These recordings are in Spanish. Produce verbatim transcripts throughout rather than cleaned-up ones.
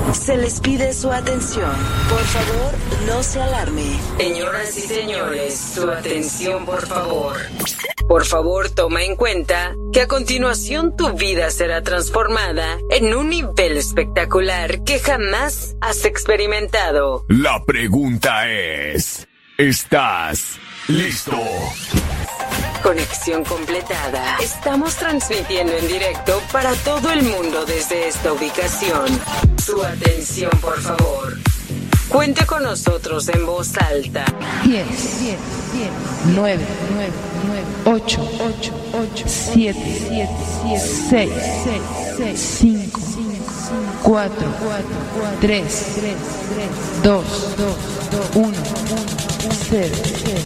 Se les pide su atención. Por favor, no se alarme. Señoras y señores, su atención, por favor. Por favor, toma en cuenta que a continuación tu vida será transformada en un nivel espectacular que jamás has experimentado. La pregunta es, ¿estás listo? Conexión completada. Estamos transmitiendo en directo para todo el mundo desde esta ubicación. Su atención, por favor. Cuente con nosotros en voz alta. diez, diez, diez, nueve, nueve, nueve, ocho, ocho, ocho, siete, siete, siete, seis, seis, seis, cinco, cuatro, cuatro, tres, tres, dos, dos, uno, cero, cero.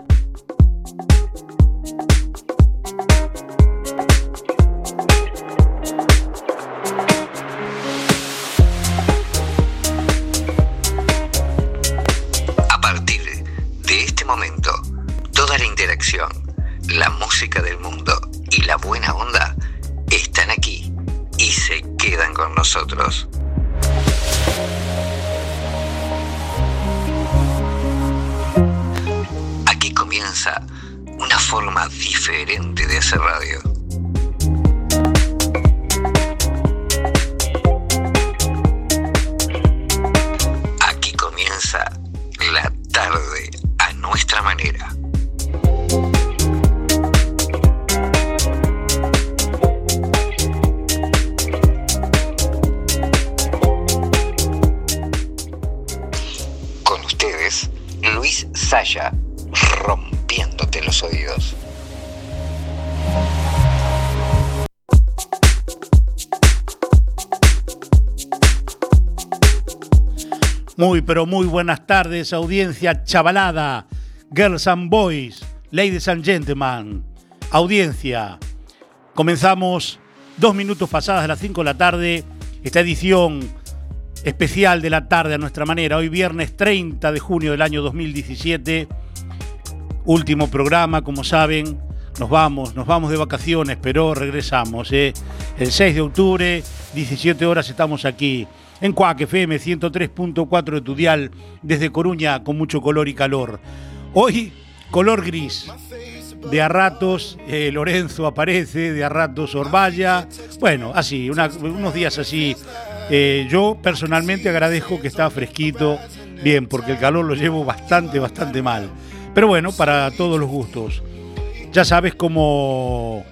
La música del mundo y la buena onda están aquí y se quedan con nosotros. Aquí comienza una forma diferente de hacer radio. Aquí comienza la tarde a nuestra manera. Luis Saya, rompiéndote los oídos. Muy pero muy buenas tardes, audiencia chavalada, girls and boys, ladies and gentlemen, audiencia. Comenzamos dos minutos pasadas las cinco de la tarde, esta edición especial de la tarde a nuestra manera, hoy viernes treinta de junio del año dos mil diecisiete, último programa, como saben, nos vamos, nos vamos de vacaciones, pero regresamos, ¿eh? El seis de octubre, diecisiete horas, estamos aquí, en Cuac F M ciento tres punto cuatro de tu dial, desde Coruña, con mucho color y calor. Hoy, color gris, de a ratos eh, Lorenzo aparece, de a ratos Orballa, bueno, así, una, unos días así. Eh, yo personalmente agradezco que está fresquito, bien, porque el calor lo llevo bastante, bastante mal. Pero bueno, para todos los gustos. Ya sabes cómo,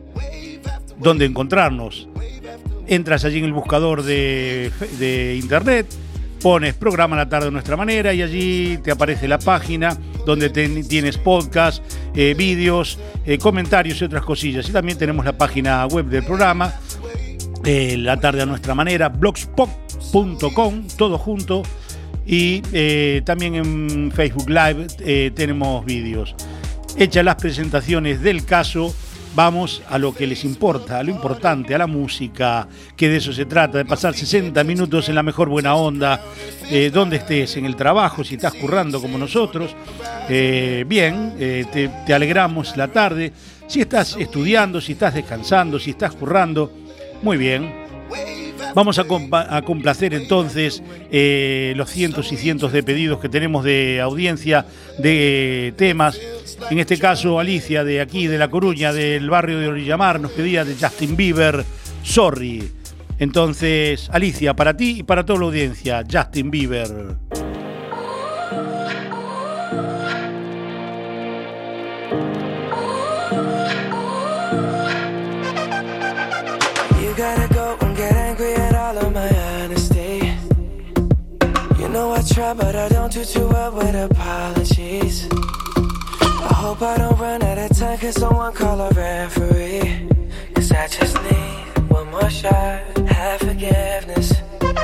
dónde encontrarnos. Entras allí en el buscador de, de internet, pones programa La Tarde de Nuestra Manera y allí te aparece la página donde ten, tienes podcast, eh, vídeos, eh, comentarios y otras cosillas. Y también tenemos la página web del programa, Eh, La Tarde a Nuestra Manera, blogspot punto com, todo junto, y eh, también en Facebook Live eh, tenemos vídeos. Hechas las presentaciones del caso, vamos a lo que les importa, a lo importante, a la música, que de eso se trata, de pasar sesenta minutos en la mejor buena onda, eh, donde estés, en el trabajo, si estás currando como nosotros, eh, bien, eh, te, te alegramos la tarde, si estás estudiando, si estás descansando, si estás currando. Muy bien, vamos a, compa- a complacer entonces eh, los cientos y cientos de pedidos que tenemos de audiencia, de temas. En este caso, Alicia, de aquí, de La Coruña, del barrio de Orillamar, nos pedía de Justin Bieber, Sorry. Entonces, Alicia, para ti y para toda la audiencia, Justin Bieber. Gotta go and get angry at all of my honesty. You know I try, but I don't do too well with apologies. I hope I don't run out of time, cause someone call a referee. Cause I just need one more shot, have forgiveness.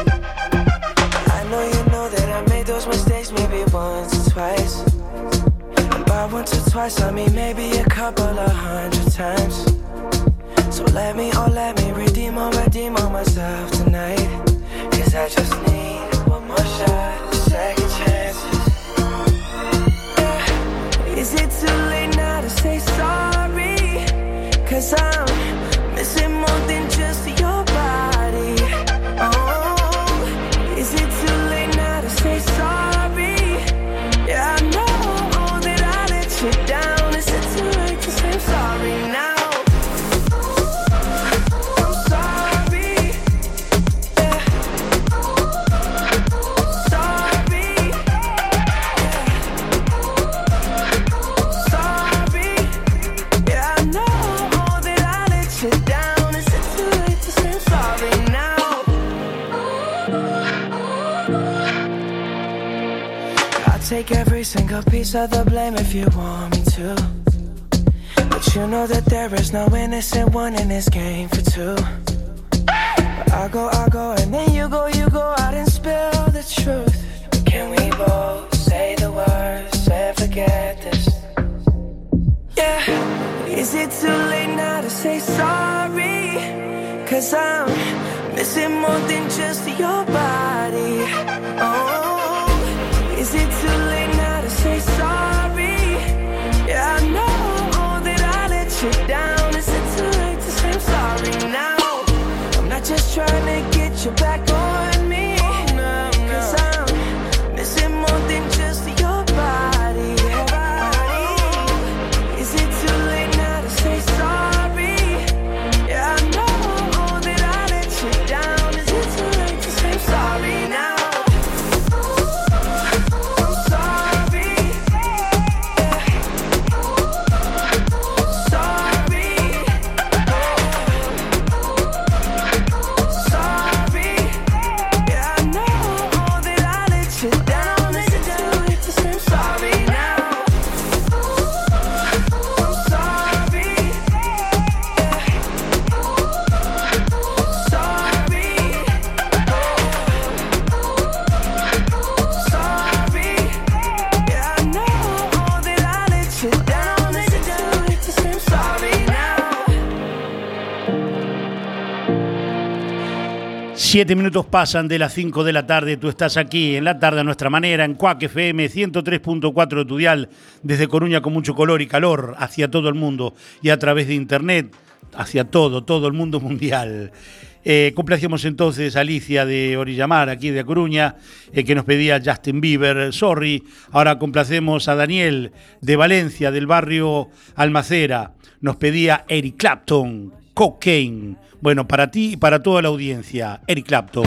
I know you know that I made those mistakes maybe once or twice. And by once or twice I mean maybe a couple of hundred times. So let me, oh let me redeem or redeem on myself tonight. Cause I just need one more shot, second chances. Yeah. Is it too late now to say sorry? Cause I'm missing more than just your body. Oh, is it take every single piece of the blame if you want me to. But you know that there is no innocent one in this game for two. But I go, I go, and then you go, you go out and spill the truth. Can we both say the words and forget this? Yeah. Is it too late now to say sorry? Cause I'm missing more than just your body. Oh, is it too late now to say sorry? Yeah, I know that I let you down. Is it too late to say I'm sorry now? I'm not just trying to get you back on me. Cause I'm missing more than just your body. Is it too late now to say sorry? Yeah, I know that I let you down. Is it too late to say I'm sorry now? I'm sorry. Yeah. Sorry. Sorry. Yeah, I know that I let you down. Is it too late to say I'm sorry now? I'm sorry. Yeah. Sorry. Sorry. Yeah, I know that I let you down. Is it too late to say I'm sorry now? Siete minutos pasan de las cinco de la tarde. Tú estás aquí en la tarde a nuestra manera, en Quack F M ciento tres punto cuatro de tu dial, desde Coruña con mucho color y calor hacia todo el mundo y a través de internet hacia todo, todo el mundo mundial. Eh, complacíamos entonces a Alicia de Orillamar, aquí de A Coruña, eh, que nos pedía Justin Bieber, Sorry. Ahora complacemos a Daniel de Valencia, del barrio Almacera. Nos pedía Eric Clapton, Cocaine. Bueno, para ti y para toda la audiencia, Eric Clapton.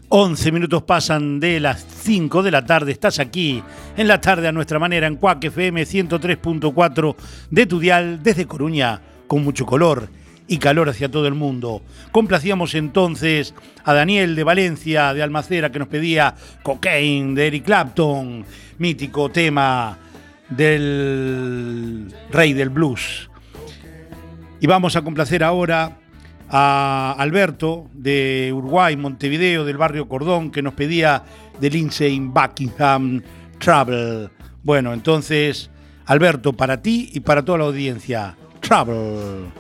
once minutos pasan de las cinco de la tarde. Estás aquí en la tarde a nuestra manera en Cuac F M ciento tres punto cuatro de tu dial desde Coruña, con mucho color y calor hacia todo el mundo. Complacíamos entonces a Daniel de Valencia, de Almacera, que nos pedía Cocaine de Eric Clapton, mítico tema del rey del blues. Y vamos a complacer ahora a Alberto de Uruguay, Montevideo, del barrio Cordón, que nos pedía de Lindsey Buckingham, Trouble. Bueno, entonces, Alberto, para ti y para toda la audiencia, Trouble.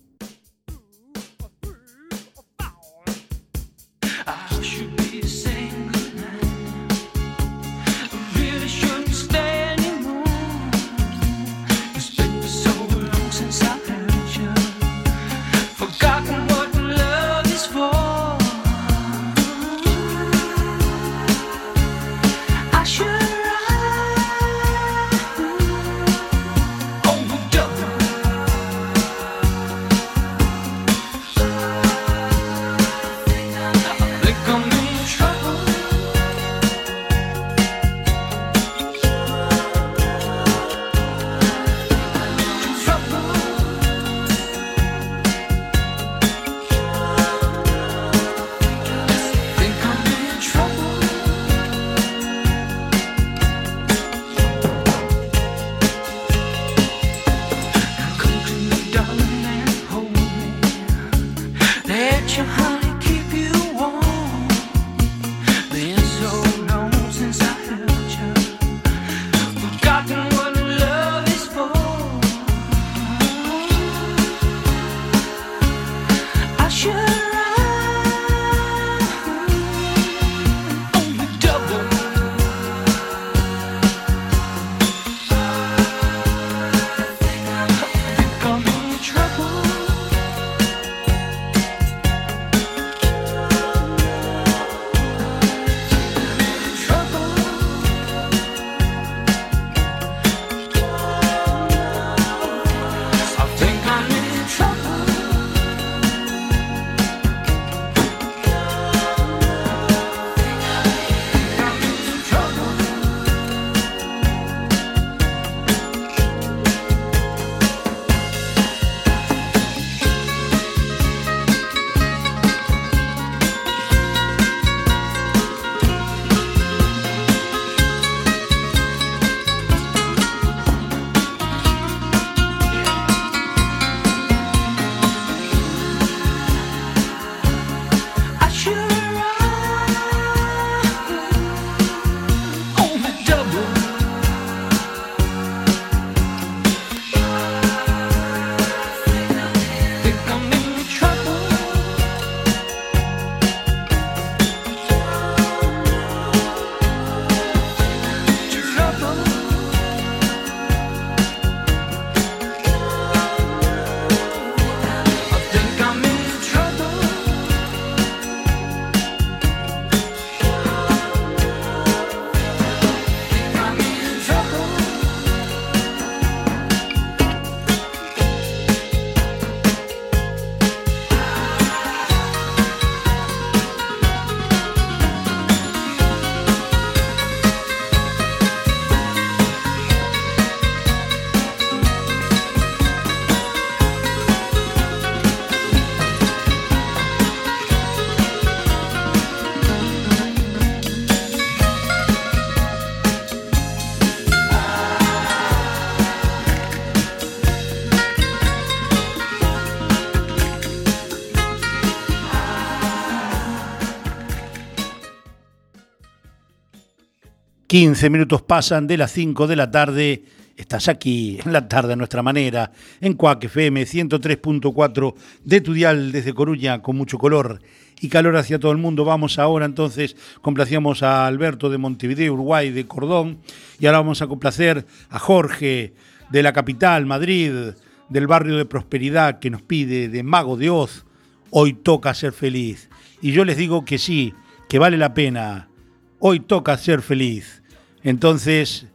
quince minutos pasan de las cinco de la tarde. Estás aquí en la tarde a nuestra manera, en Cuac F M ciento tres punto cuatro de tu dial desde Coruña, con mucho color y calor hacia todo el mundo. Vamos ahora entonces, complacíamos a Alberto de Montevideo, Uruguay, de Cordón, y ahora vamos a complacer a Jorge de la capital, Madrid, del barrio de Prosperidad, que nos pide de Mago de Oz, Hoy toca ser feliz. Y yo les digo que sí, que vale la pena, hoy toca ser feliz. Entonces,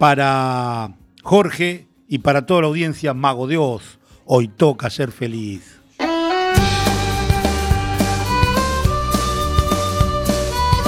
para Jorge y para toda la audiencia, Mago de Oz, hoy toca ser feliz.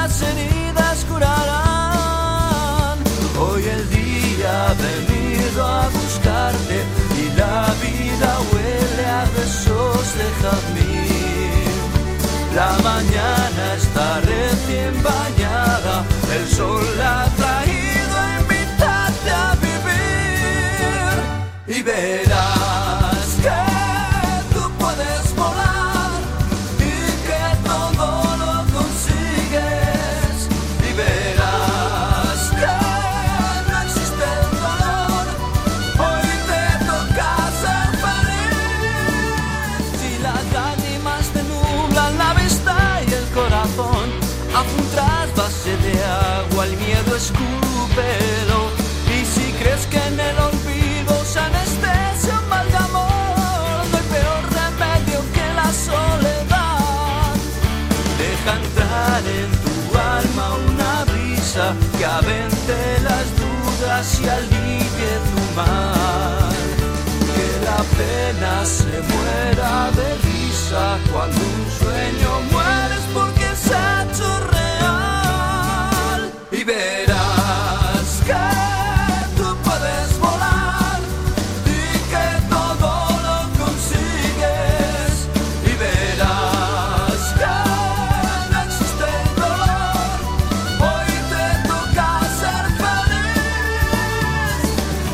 las heridas curarán. Hoy el día ha venido a buscarte y la vida huele a besos de jazmín. La mañana está recién bañada, el sol la ha traído a invitarte a vivir. Y verás que tú puedes volar y que todo lo consigues. Y verás que no existe el dolor, hoy te toca ser feliz. Si las lágrimas te nublan la vista y el corazón, haz un trasvase de agua, el miedo escúpelo. Y si crees que en el olvido se anestesia un mal de amor, no hay peor remedio que la soledad. Deja entrar en tu alma una brisa que avente las dudas y alivie tu mal. Que la pena se muera de risa cuando un sueño mueres porque se ha hecho real. Y verás que tú puedes volar y que todo lo consigues. Y verás que no existe el dolor, hoy te toca ser feliz.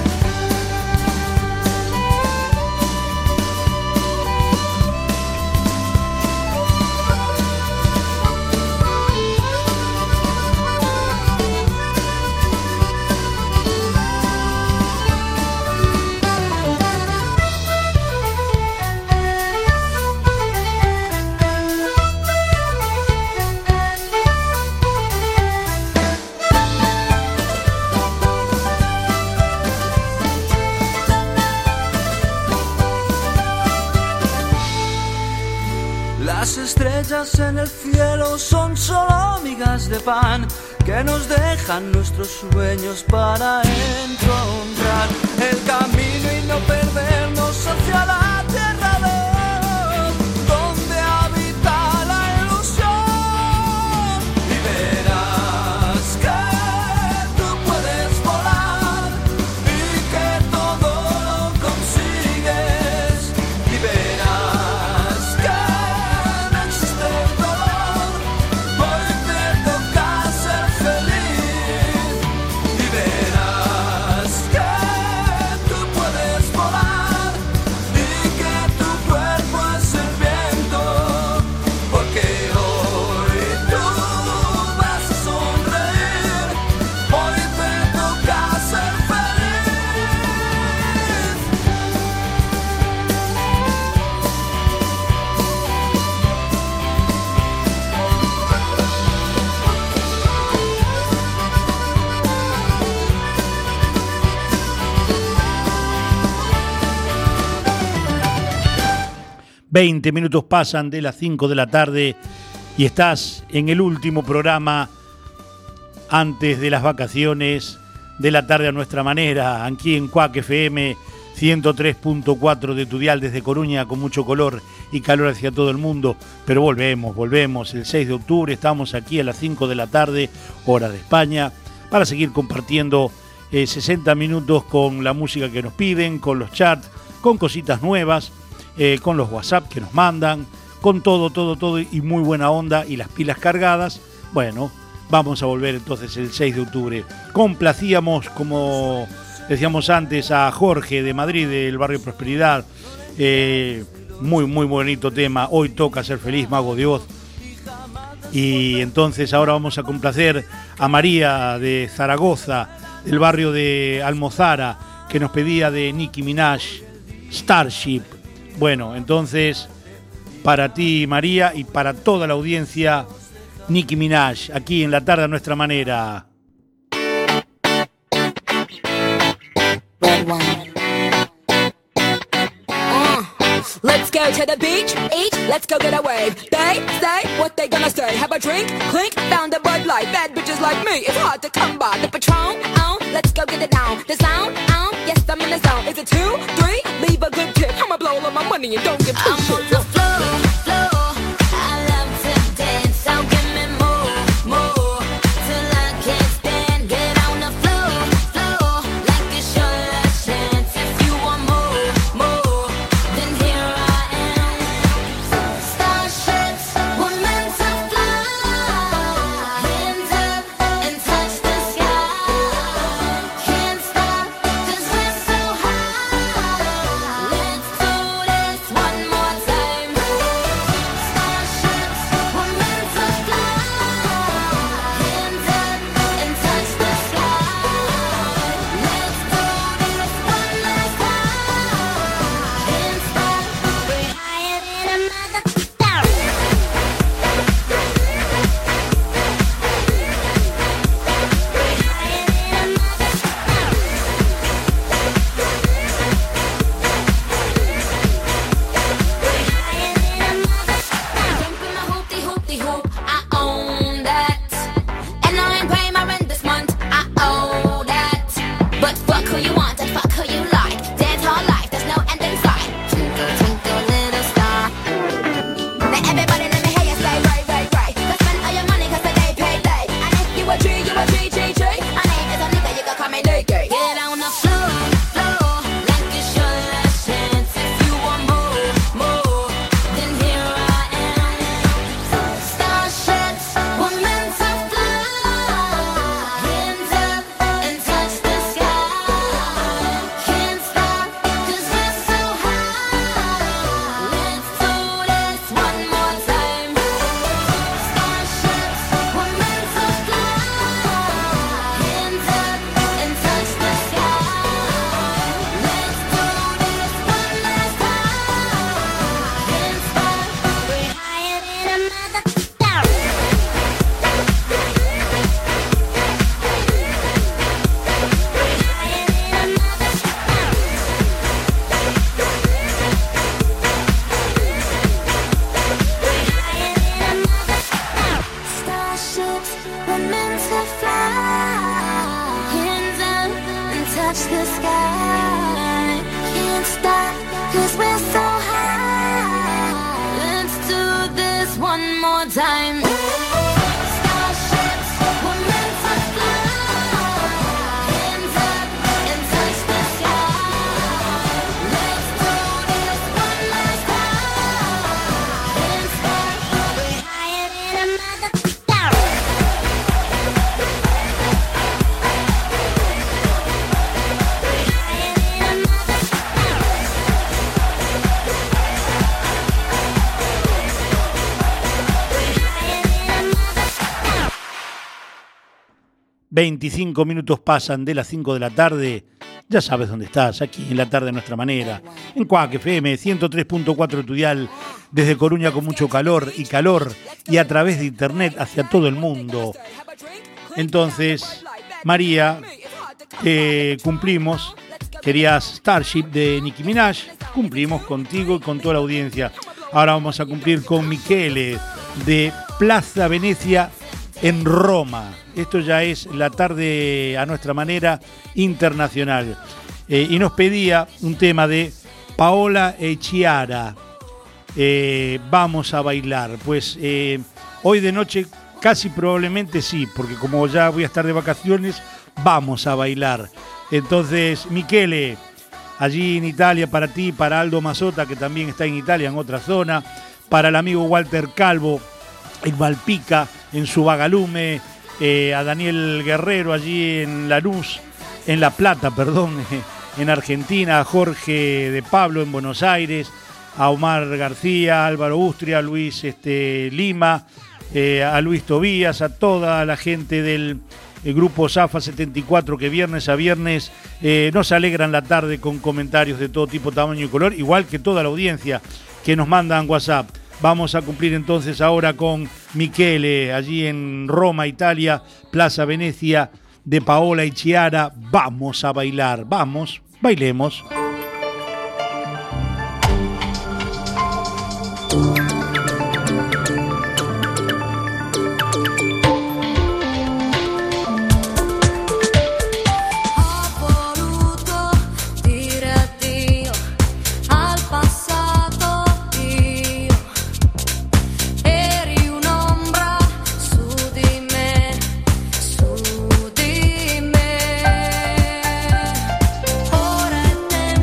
Las estrellas en el cielo son solo migas de pan que nos dejan nuestros sueños para encontrar el camino y no perdernos hacia la tierra de donde habita la ilusión. Y verás que tú puedes volar y que todo lo consigues. Y verás que no existe el dolor, hoy te toca ser feliz. Y verás que tú puedes volar y que tu cuerpo es el viento, porque hoy tú vas a sonreír, hoy te toca ser feliz. veinte minutos pasan de las cinco de la tarde y estás en el último programa antes de las vacaciones de la tarde a nuestra manera, aquí en Cuac F M ciento tres punto cuatro de tu dial desde Coruña, con mucho color y calor hacia todo el mundo. Pero volvemos, volvemos el seis de octubre, estamos aquí a las cinco de la tarde, hora de España, para seguir compartiendo eh, sesenta minutos con la música que nos piden, con los chats, con cositas nuevas, eh, con los WhatsApp que nos mandan, con todo, todo, todo y muy buena onda y las pilas cargadas. Bueno, vamos a volver entonces el seis de octubre. Complacíamos, como decíamos antes, a Jorge de Madrid, del barrio Prosperidad. Eh, muy, muy bonito tema. Hoy toca ser feliz, Mago de Oz. Y entonces ahora vamos a complacer a María de Zaragoza, del barrio de Almozara, que nos pedía de Nicki Minaj, Starship. Bueno, entonces, para ti, María, y para toda la audiencia, Nicki Minaj, aquí en La Tarde a Nuestra Manera. Let's go to the beach, eat, let's go get a wave. They say what they gonna say. Have a drink, clink, found a Bud Light. Bad bitches like me, it's hard to come by. The Patron, on, let's go get it down. The sound, on, yes I'm in the zone. Is it two, three? Leave a good tip. I'ma blow all of my money and don't give two I'm shits. on the floor, floor. I love to dance, so give me more, more. Starships were meant to fly. Hands up and touch the sky. Can't stop, cause we're so high. Let's do this one more time. Starships were meant to fly. Hands up and touch the sky. Let's do this one last time. Can't stop, we're higher than a mother. veinticinco minutos pasan de las cinco de la tarde. Ya sabes dónde estás, aquí en La Tarde a Nuestra Manera, en Cuac F M ciento tres punto cuatro tu dial, desde Coruña con mucho calor y calor, y a través de internet hacia todo el mundo. Entonces, María, eh, cumplimos. Querías Starship de Nicki Minaj, cumplimos contigo y con toda la audiencia. Ahora vamos a cumplir con Michele de Plaza Venecia en Roma. Esto ya es La Tarde a Nuestra Manera internacional. Eh, y nos pedía un tema de Paola e Chiara. Eh, vamos a bailar. Pues eh, hoy de noche casi probablemente sí, porque como ya voy a estar de vacaciones, vamos a bailar. Entonces, Michele, allí en Italia, para ti, para Aldo Mazota, que también está en Italia, en otra zona, para el amigo Walter Calvo, en Malpica, en su Bagalume, eh, a Daniel Guerrero allí en Lanús, en La Plata, perdón, en Argentina, a Jorge de Pablo en Buenos Aires, a Omar García, Álvaro Ustria, a Luis este, Lima, eh, a Luis Tobías, a toda la gente del el grupo Zafa setenta y cuatro que viernes a viernes eh, nos alegran la tarde con comentarios de todo tipo, tamaño y color, igual que toda la audiencia que nos mandan WhatsApp. Vamos a cumplir entonces ahora con Michele, allí en Roma, Italia, Plaza Venecia, de Paola y Chiara. Vamos a bailar, vamos, bailemos. Ora è tempo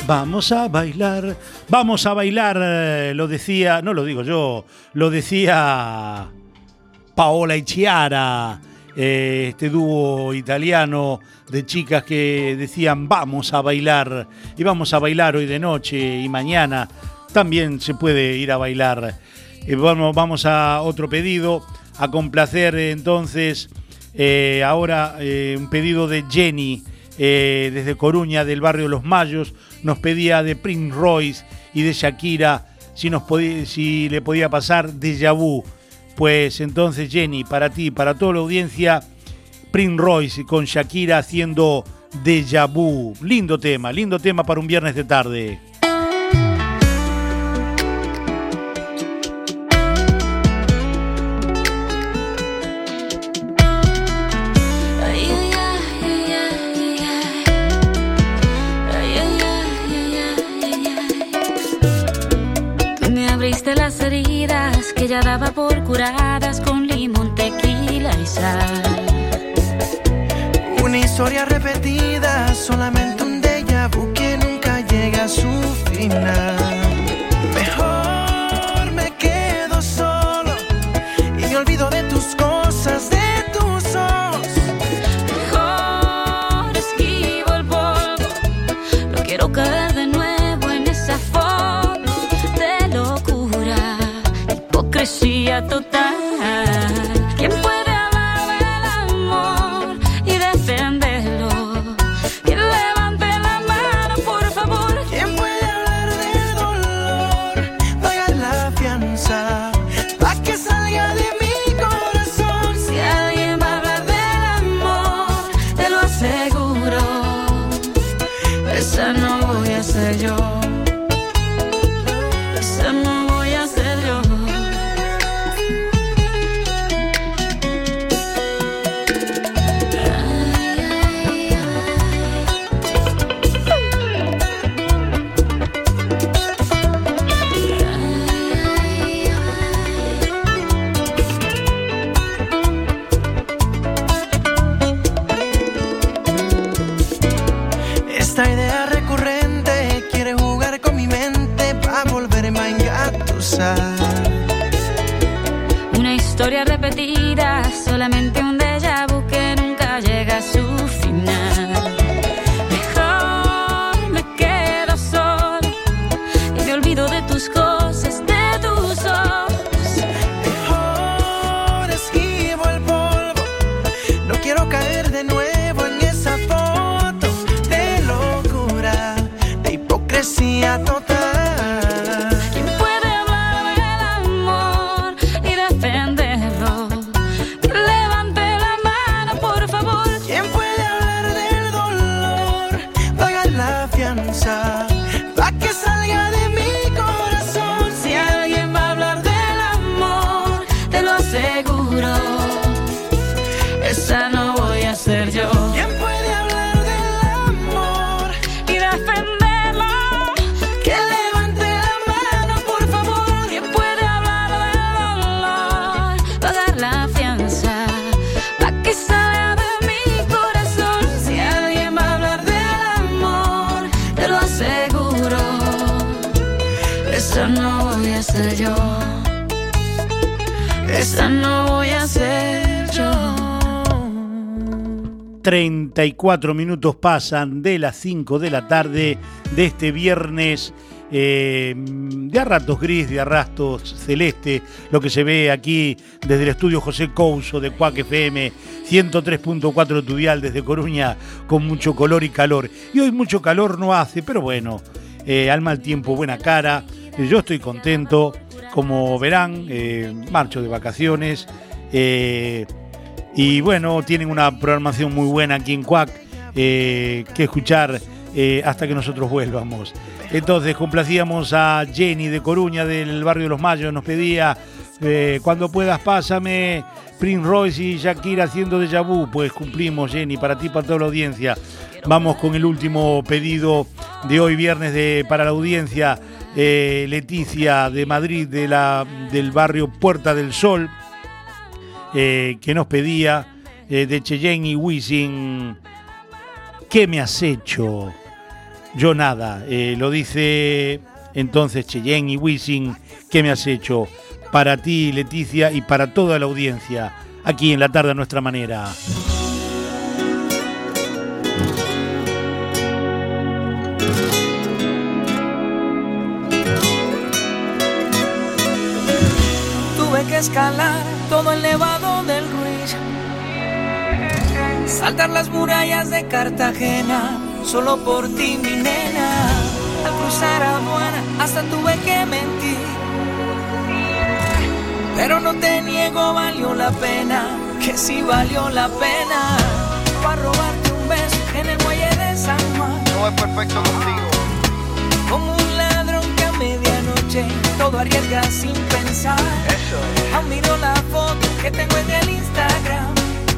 Vamos a bailar, vamos a bailar, eh, lo decía, no lo digo yo, lo decía Paola y Chiara, eh, este dúo italiano de chicas que decían vamos a bailar, y vamos a bailar hoy de noche y mañana también se puede ir a bailar. Eh, vamos, vamos a otro pedido, a complacer entonces, eh, ahora eh, un pedido de Jenny, eh, desde Coruña, del barrio Los Mayos, nos pedía de Prince Royce y de Shakira, si, nos podía, si le podía pasar Déjà Vu. Pues entonces, Jenny, para ti, para toda la audiencia, Prince Royce con Shakira haciendo Déjà Vu. Lindo tema, lindo tema para un viernes de tarde. Las heridas que ya daba por curadas con limón, tequila y sal. Una historia repetida, solamente un déjà vu que nunca llega a su final. Mejor me quedo solo y me olvido de tus cosas, de tus ojos. Mejor esquivo el polvo, no quiero caer de nuevo en esa foto de locura, hipocresía total. ¿Quién puede hablar del amor y defenderlo? ¿Quién levante la mano, por favor? ¿Quién puede hablar del dolor? Paga la fianza pa' que salga de mi corazón. Si alguien va a hablar del amor, te lo aseguro, esa no voy a ser yo. Esa no voy a ser yo. Esta idea recurrente quiere jugar con mi mente pa' volverme a engatusar. Una historia repetida, solamente un déjà vu que nunca llega a su final. Mejor me quedo solo y me olvido de tus cosas, de tus ojos. Mejor esquivo el polvo, no quiero caer de nuevo en esa foto de locura, de hipocresía total. ¿Quién puede hablar del amor y defenderlo? Levante la mano, por favor. ¿Quién puede hablar del dolor? Paga la fianza pa' que salga de mi corazón. Si alguien va a hablar del amor, te lo aseguro, esa no voy a ser yo. ¿Quién puede hablar del amor Y defenderlo, que levante la mano, por favor? ¿quién puede hablar del dolor? Pagar la fianza pa' que salga de mi corazón. Si alguien va a hablar del amor, te lo aseguro, esa no voy a ser yo. Esa no voy a ser yo. treinta y cuatro minutos pasan de las cinco de la tarde de este viernes, eh, de a ratos gris, de a ratos celeste, lo que se ve aquí desde el estudio José Couso de Cuac F M, ciento tres punto cuatro tu dial desde Coruña, con mucho color y calor. Y hoy mucho calor no hace, pero bueno, eh, al mal tiempo buena cara. Eh, yo estoy contento, como verán, eh, marcho de vacaciones, eh, y bueno, tienen una programación muy buena aquí en Cuac, eh, que escuchar eh, hasta que nosotros vuelvamos. Entonces complacíamos a Jenny de Coruña, del barrio de Los Mayos, nos pedía eh, cuando puedas pásame Prince Royce y Shakira haciendo Déjà Vu. Pues cumplimos, Jenny, para ti, para toda la audiencia. Vamos con el último pedido de hoy viernes de, para la audiencia, eh, Leticia de Madrid, de la, del barrio Puerta del Sol, Eh, que nos pedía eh, de Cheyenne y Wisin, ¿qué me has hecho? yo nada. Eh, lo dice entonces Cheyenne y Wisin, ¿qué me has hecho? Para ti, Leticia, y para toda la audiencia, aquí en La Tarde a Nuestra Manera. Tuve que escalar todo el nevado del Ruiz, saltar las murallas de Cartagena, solo por ti, mi nena. Al cruzar aduana hasta tuve que mentir, pero no te niego, valió la pena, que sí valió la pena. Para robarte un beso en el muelle de San Juan, no es perfecto contigo. Como un ladrón que a medianoche todo arriesga sin pensar. Eso. Aún miro la foto que tengo en el Instagram.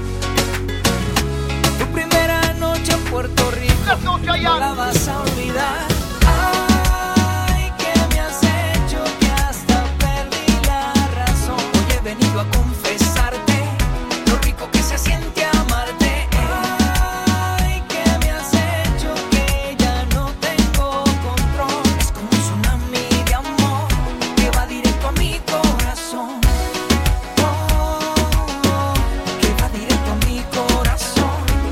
Tu primera noche en Puerto Rico, no la vas a olvidar. Ay, ¿qué me has hecho? Que hasta perdí la razón. Hoy he venido a confesarte lo rico que se siente amarte. Ay, ¿qué me has hecho? Que ya no tengo control. Es como un tsunami de amor que va directo a mi corazón. Oh, oh, que va directo a mi corazón.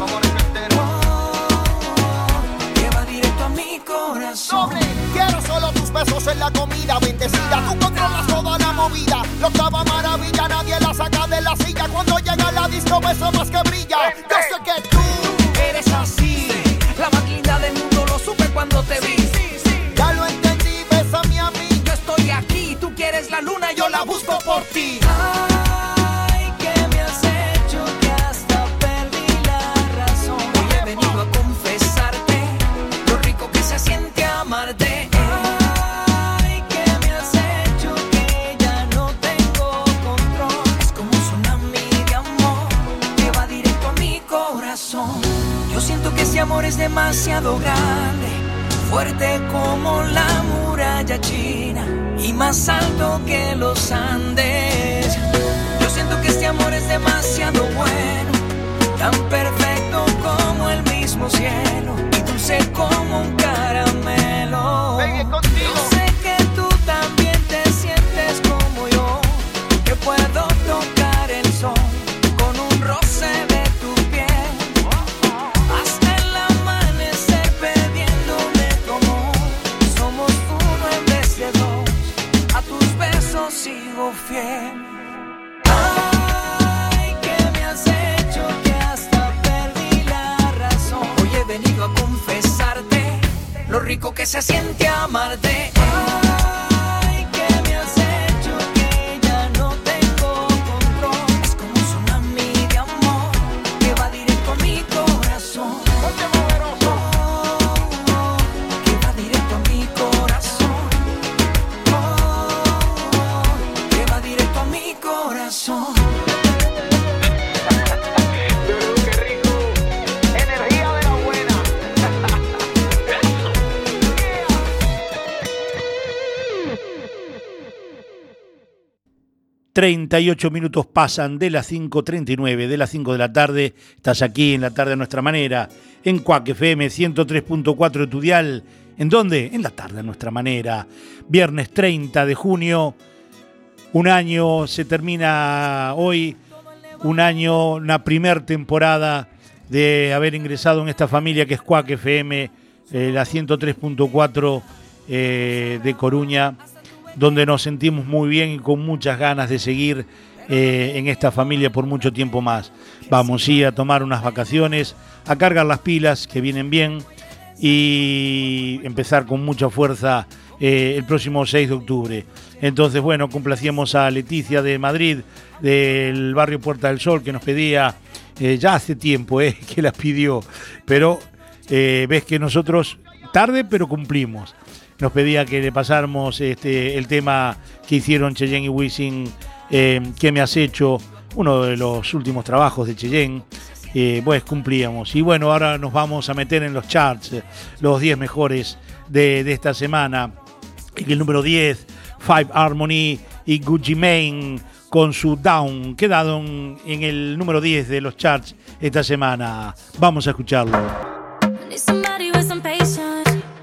Doble, quiero solo tus besos en la comida bendecida. Tú controlas toda la movida. La octava maravilla, nadie la saca de la silla. Cuando llega la disco, beso más que brilla. Yo sé que tú eres así, la más linda del mundo, lo supe cuando te vi. Ya lo entendí, bésame a mí. Yo estoy aquí, tú quieres la luna, yo la busco por ti. Ay, ¿qué me has hecho? Que hasta perdí la razón. Hoy he venido a confesarte lo rico que se siente amarte. Ay, ¿qué me has hecho? Que ya no tengo control. Es como un tsunami de amor que va directo a mi corazón. Yo siento que ese amor es demasiado grande, fuerte como la muralla china y más alto que los Andes. Yo siento que este amor es demasiado bueno, tan perfecto como el mismo cielo y dulce como un caramelo. Venga contigo. Yo sé que tú también te sientes como yo, que puedo tocar el sol con un roce de tu piel, hasta el amanecer pidiéndome tu amor. Somos uno en vez de dos, a tus besos sigo fiel. Ay, ¿qué me has hecho? Que hasta perdí la razón. Hoy he venido a confesarte lo rico que se siente amarte. Ay, ¿qué me has hecho? Que ya no tengo control. Es como un tsunami de amor que va directo a mi corazón. Ponte poderoso. Oh, oh, que va directo a mi corazón. Oh, oh, que va directo a mi corazón. treinta y ocho minutos pasan de las cinco treinta y nueve, de las cinco de la tarde. Estás aquí en La Tarde a Nuestra Manera, en Cuac F M ciento tres punto cuatro de tu dial. ¿En dónde? En La Tarde a Nuestra Manera. Viernes treinta de junio, un año se termina hoy, un año, una primer temporada de haber ingresado en esta familia que es Cuac F M, eh, la ciento tres punto cuatro eh, de Coruña, donde nos sentimos muy bien y con muchas ganas de seguir eh, en esta familia por mucho tiempo más. Vamos sí, a tomar unas vacaciones, a cargar las pilas, que vienen bien, y empezar con mucha fuerza eh, el próximo seis de octubre. Entonces, bueno, complacíamos a Leticia de Madrid, del barrio Puerta del Sol, que nos pedía, eh, ya hace tiempo eh, que las pidió, pero eh, ves que nosotros, tarde pero cumplimos. Nos pedía que le pasáramos este, el tema que hicieron Cheyenne y Wisin, eh, ¿qué me has hecho? Uno de los últimos trabajos de Cheyenne, eh, pues cumplíamos. Y bueno, ahora nos vamos a meter en los charts, eh, los diez mejores de, de esta semana. En el número diez, Five Harmony y Gucci Mane con su Down, quedaron en el número diez de los charts esta semana. Vamos a escucharlo. Need somebody with some patience.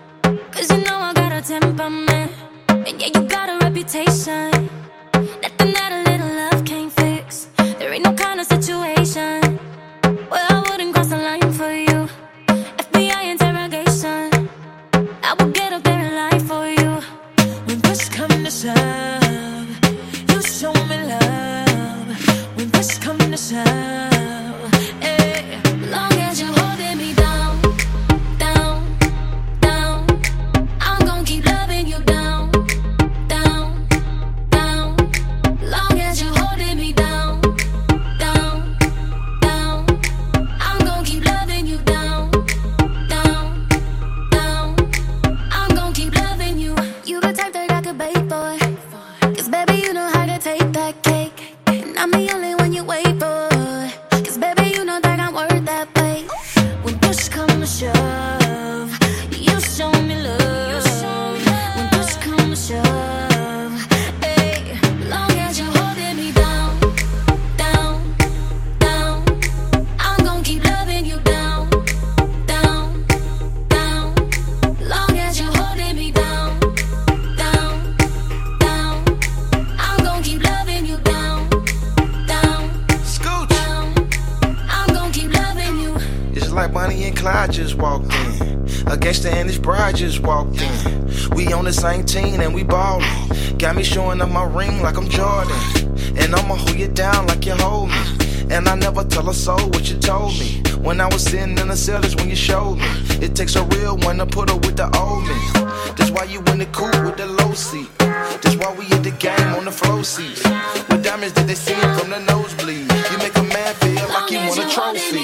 temperament. And yeah, you got a reputation. Nothing that a little love can't fix. There ain't no kind of situation where I wouldn't cross the line for you. F B I interrogation, I will get up there and lie for you. When push comes to shove, you show me love. When push comes to shove, hey. Long as you're holding me down, down, down, I'm gon' keep loving you down, down, down. Long as you're holding me down, down, down, I'm gon' keep loving you down, down, down. I'm gon' keep loving you. You the type that I could bait for, 'cause baby you know how to take that cake. And I'm the only one you wait for, 'cause baby you know that I'm worth that wait. When push comes to shove, you show me love. When push comes to shove, hey. Long as you're holding me down, down, down, I'm gon' keep loving you down, down, down. Long as you're holding me down, down, down, I'm gon' keep loving you down, down, Scooch. down. I'm gon' keep loving you. It's like Bonnie and Clyde just walked in. A gangster and his bride just walked in. We on the same team and we ballin'. Got me showing up my ring like I'm Jordan. And I'ma hold you down like you hold me. And I never tell a soul what you told me. When I was sitting in the cell, that's when you showed me. It takes a real one to put her with the old me. That's why you in the coupe with the low seat. That's why we at the game on the flow seats. With diamonds that they see from the nosebleed. You make a man feel like he won a trophy.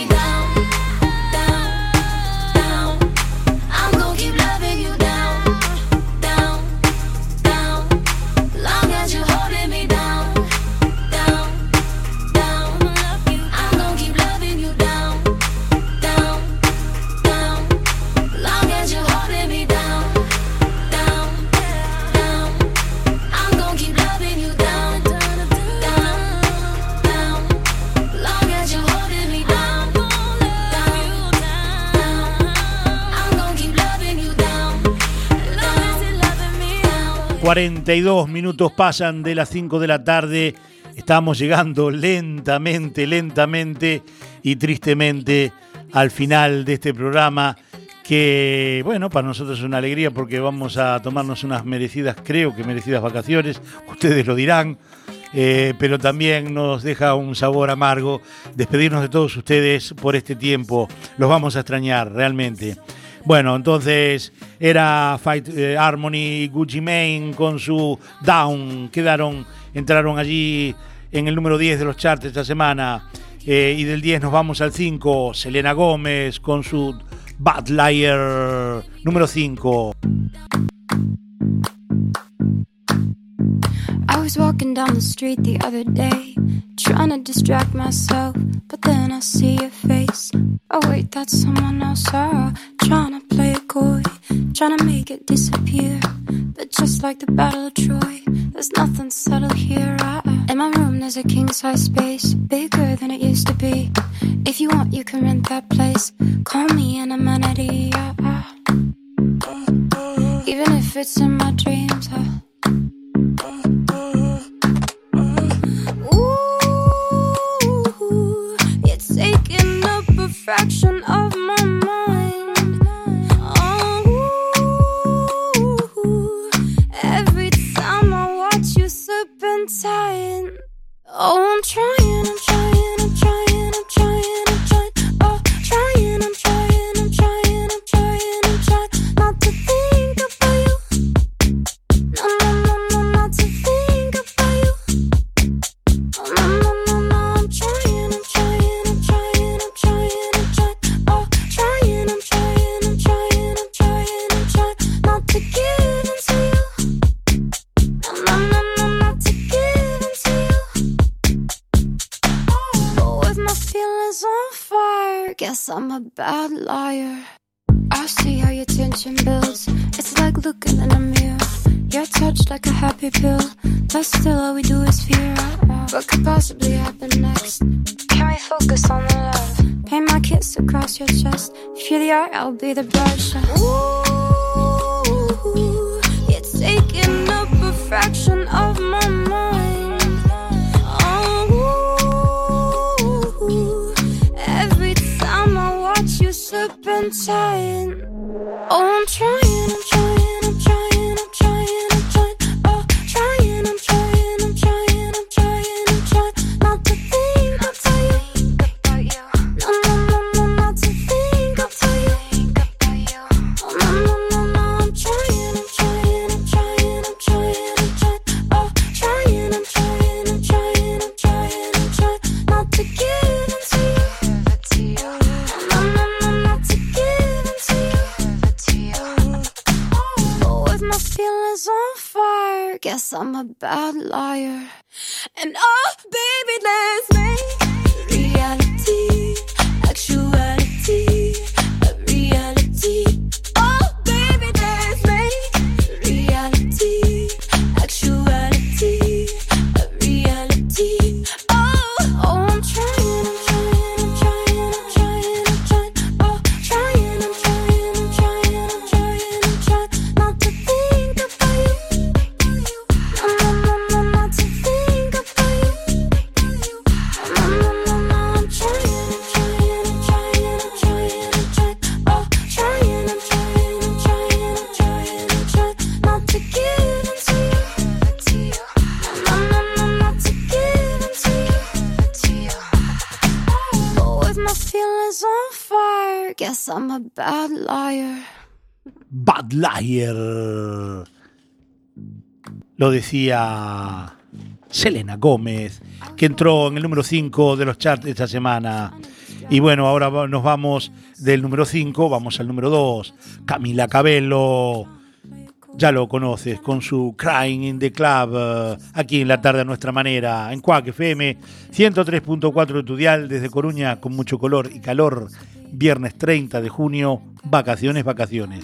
I'm gon' keep loving you down, down, down. Long as you're holding me down, down, down. I'm gon' keep loving you down, down, down. Long as you're holding me down, down, down. I'm gon' keep loving you down, down, down, down. Long as you're holding me down, down, down. I'm gon' keep loving you down, long as you're loving me down. cuarenta y dos minutos pasan de las cinco de la tarde. Estamos llegando lentamente, lentamente y tristemente al final de este programa que, bueno, para nosotros es una alegría porque vamos a tomarnos unas merecidas, creo que merecidas vacaciones, ustedes lo dirán, eh, pero también nos deja un sabor amargo despedirnos de todos ustedes por este tiempo. Los vamos a extrañar realmente. Bueno, entonces era Fight eh, Harmony, Gucci Mane con su Down. Quedaron, entraron allí en el número diez de los charts esta semana. Eh, y del diez nos vamos al cinco. Selena Gómez con su Bad Liar, número cinco. I was walking down the street the other day, trying to distract myself, but then I see your face. Oh wait, that's someone else. Oh, trying to play it coy, trying to make it disappear. But just like the Battle of Troy, there's nothing subtle here. I, in my room there's a king-size space, bigger than it used to be. If you want, you can rent that place. Call me an amenity. I, I, even if it's in my dreams. I, Ooh, you're taking up a fraction of my mind. Oh, every time I watch you serpentine. Oh, I'm trying, I'm trying, I'm trying, I'm trying, I'm trying. Oh, trying, I'm trying, I'm trying, I'm trying, I'm trying not to think about you. No, no, no, no, not to think about you. Oh, no, no, no, no, I'm trying, I'm trying, I'm trying, I'm trying, I'm trying. Oh, trying, I'm trying, I'm trying, I'm trying, I'm trying not to give in to you. No, no, no, no, not to give in to you. But with my feelings on fire, guess I'm a bad liar. I see how your tension builds. It's like looking in a mirror. You're touched like a happy pill, but still all we do is fear. What could possibly happen next? Can we focus on the love? Paint my kiss across your chest. If you're the art, I'll be the brush. Ooh, you're fraction of my mind. Oh, every time I watch you serpentine. Oh, I'm trying, I'm trying, I'm trying, I'm trying, I'm trying. Oh, trying, I'm trying, I'm trying, I'm trying, I'm trying. Not to think about you. No, no, no, no, not to think about you. Oh, no, no, no, no, I'm trying, I'm trying, I'm trying, I'm trying, I'm trying. Oh, trying, I'm trying, I'm trying, I'm trying, I'm trying. Not to give into you. No, no, no, not to give into you. But with my feelings on fire, guess I'm a bad liar. And oh, baby, let's make reality, actuality, a reality. Oh, baby, let's make reality, actuality, a reality. Oh, oh, I'm trying, I'm trying, I'm trying, I'm trying, I'm trying. Oh, trying, I'm trying, I'm trying, I'm trying, I'm trying. Not to think about you. No, no, no, no, not to think about you. No, no, no, no, I'm trying, I'm trying, I'm trying, I'm trying, I'm trying. Oh, trying, I'm trying, I'm trying, I'm trying, I'm trying. Not to give into you. No, no, no, not to give into you. But with my feelings on fire, guess I'm a bad liar. Bad Liar. Lo decía Selena Gómez, que entró en el número cinco de los charts esta semana. Y bueno, ahora va- nos vamos del número cinco, vamos al número dos. Camila Cabello, ya lo conoces, con su Crying in the Club, eh, aquí en la tarde a nuestra manera, en Quack F M, ciento tres punto cuatro de tu dial, desde Coruña, con mucho color y calor. Viernes treinta de junio, vacaciones, vacaciones.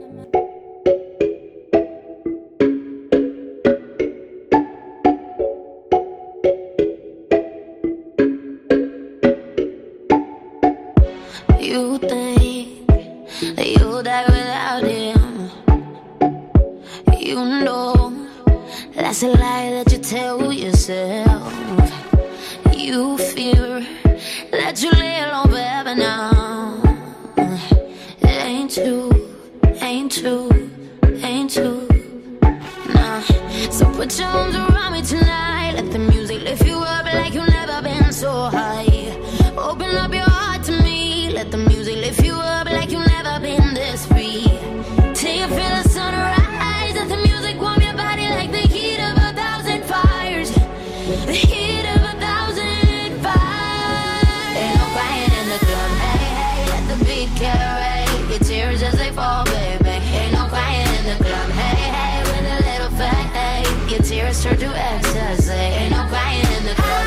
You think that you'll die without him. You know that's a lie that you tell yourself. You fear that you lay alone forever now. It ain't true, ain't true, ain't true. Nah. So put your arms around me tonight. Let the music lift you up like you've never been so high. Open up your heart to me. Let the music lift you up like you've never been this free. Till you feel the sunrise. Let the music warm your body like the heat of a thousand fires. The heat of a thousand fires. Ain't no crying in the club. Hey, hey, let the beat carry your tears as they fall, baby. Ain't no crying in the club. Hey, hey, with a little fat, hey, your tears turn to ecstasy. Ain't no crying in the club.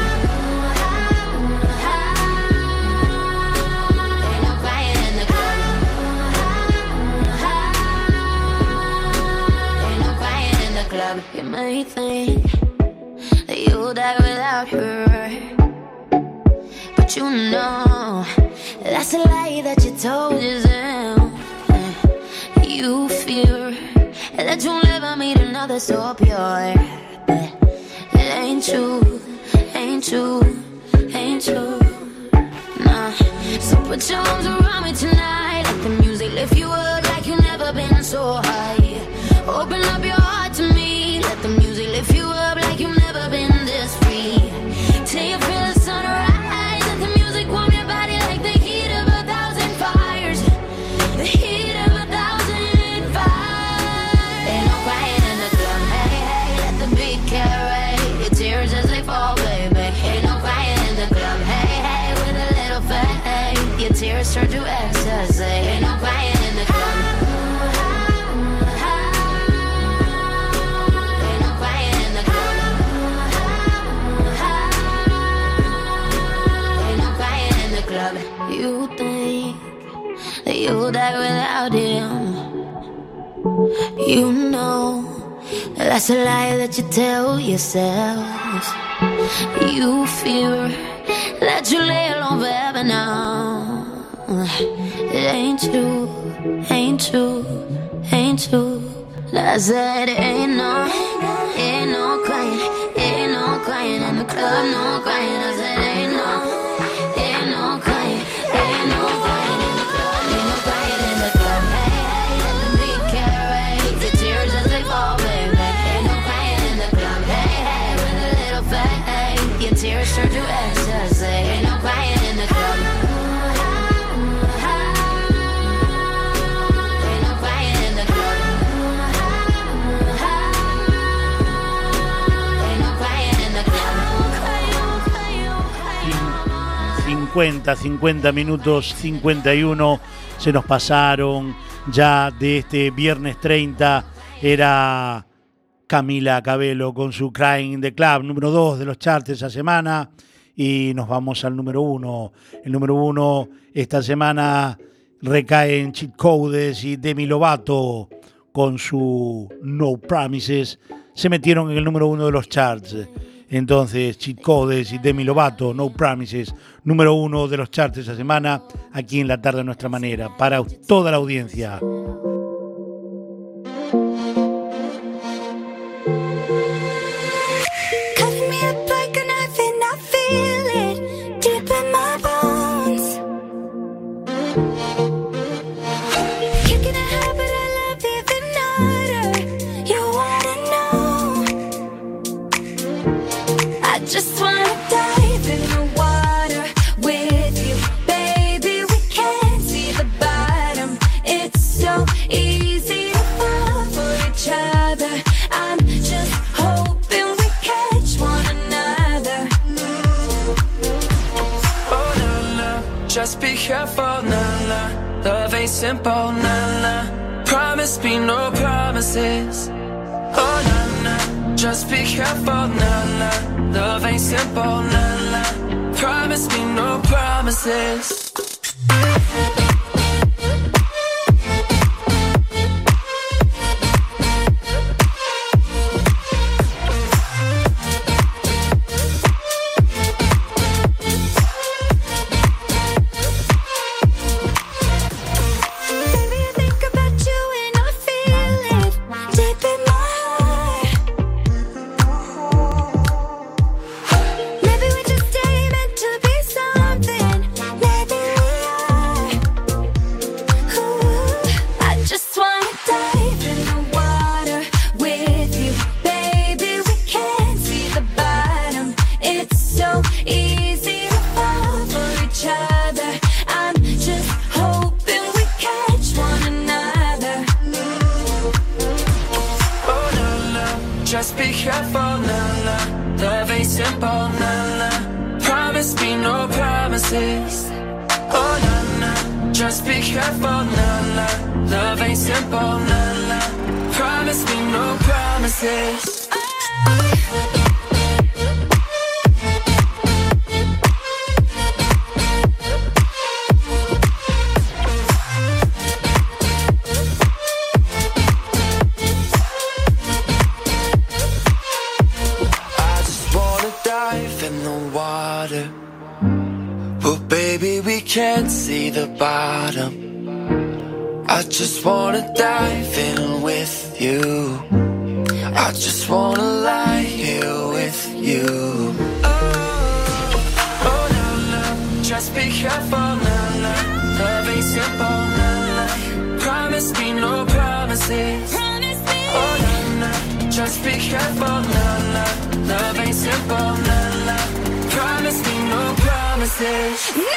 Ain't no crying in the club. Ain't no crying in the club. You may think that you'll die without her, but you know that's a lie that you told yourself. You fear that you'll never meet another so pure, but it ain't true, ain't true, ain't true. Nah. So put your arms around me tonight. Let the music lift you up like you've never been so high. Open up your heart to me. Let the music lift you up like you've never been this free. Till you feel the sunrise. Let the music warm your body like the heat of a thousand fires. The heat of a thousand fires. Ain't no crying in the club. Hey, hey, let the beat carry your tears as they fall, baby. Ain't no crying in the club. Hey, hey, with a little fat, hey, your tears turn to ecstasy. Ain't no crying in the club. Ain't no crying in the club. Ain't no crying in the club. You think that you'll die without him. You know that's a lie that you tell yourself. You fear that you lay alone forever now. It ain't true, ain't true, ain't true. I said it ain't no, Ain't no crying, ain't no crying in the club, no crying. I said ain't no, ain't no crying, ain't no crying in the club, ain't no crying in the club. Hey, hey, let the beat carry the tears as they fall, baby. Ain't no crying in the club. Hey, hey, with a little fade, your tears turn to ecstasy. Ain't no crying in the club. cincuenta, cincuenta minutos, cincuenta y uno se nos pasaron ya de este viernes treinta. Era Camila Cabello con su Crying in the Club, número dos de los charts esa semana. Y nos vamos al número uno. El número uno esta semana recae en Cheat Codes y Demi Lovato con su No Promises. Se metieron en el número uno de los charts. Entonces, Cheat Codes y Demi Lovato, No Promises, número uno de los charts esa semana, aquí en La Tarde a Nuestra Manera, para toda la audiencia. Just wanna dive in the water with you, baby. We can't see the bottom. It's so easy to fall for each other. I'm just hoping we catch one another. Oh na na, just be careful, na na. Love ain't simple, na na. Promise me no promises. Oh na na, just be careful, na na. Love ain't simple, nah, nah. Promise me no promises. I just wanna dive in with you. I just wanna lie here with you. Oh, oh no, no, just be careful, no, no. Love ain't simple, no, no. Promise me no promises. Oh no, no, just be careful, no, no. Love ain't simple, no, no. Promise me no promises. No!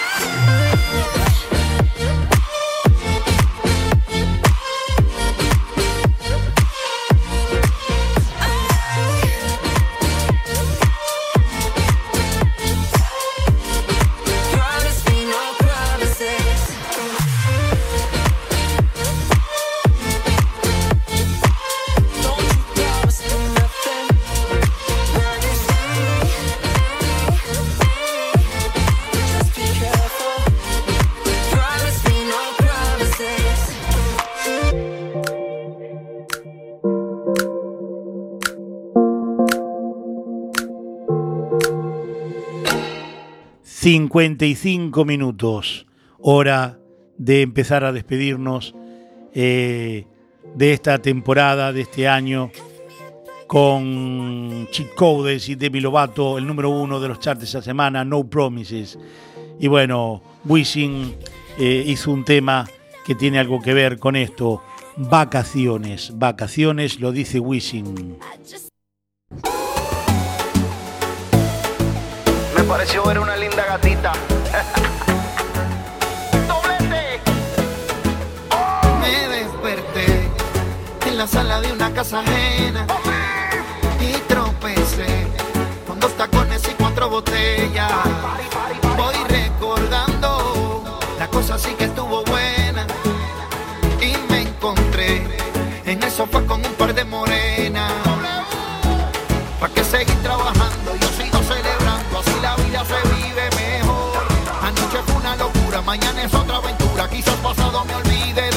cincuenta y cinco minutos, hora de empezar a despedirnos eh, de esta temporada, de este año, con Cheat Codes y Demi Lovato, el número uno de los charts esa semana, No Promises. Y bueno, Wisin eh, hizo un tema que tiene algo que ver con esto. Vacaciones, vacaciones, lo dice Wisin. Me pareció ver una linda gatita. ¡Doblete! Oh. Me desperté en la sala de una casa ajena y tropecé con dos tacones y cuatro botellas. Voy recordando, la cosa sí que estuvo buena y me encontré en el sofá con un par de morenas. ¿Pa' qué seguir trabajando? Yo sigo celebrando, así la vida se vive mejor. Anoche fue una locura, mañana es otra aventura, quizás pasado me olvide